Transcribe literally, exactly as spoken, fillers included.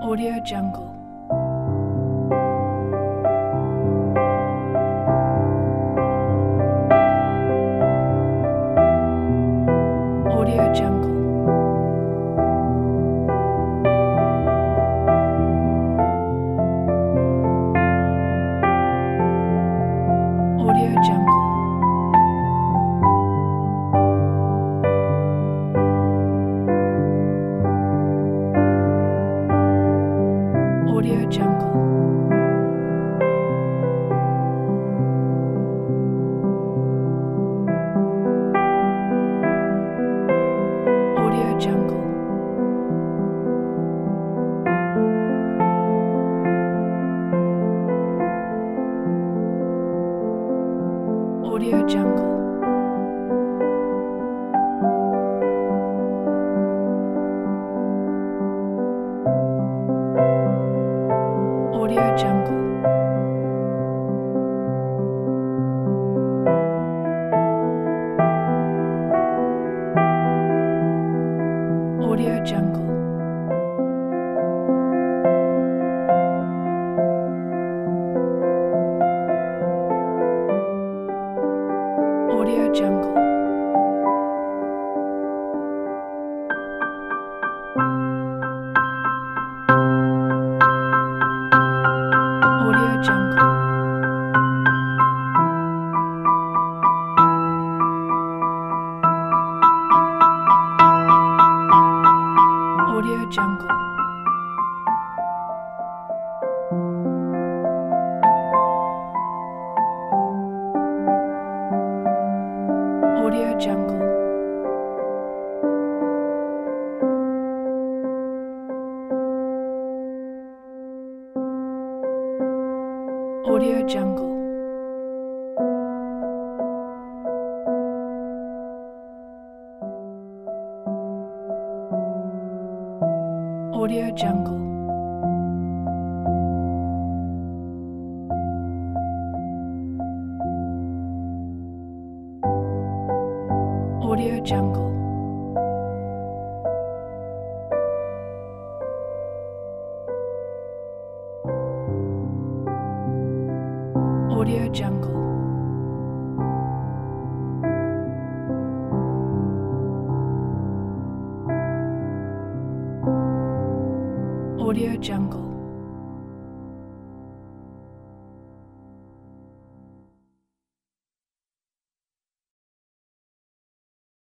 Audio Jungle. Audio Jungle. Audio Jungle. Audio Jungle. Audio Jungle. Audio Jungle. Audio Jungle. Audio Jungle. Audio Jungle. Audio Jungle. Audio Jungle. Audio Jungle. Audio Jungle. Audio Jungle. Audio Jungle. Audio Jungle. Audio Jungle.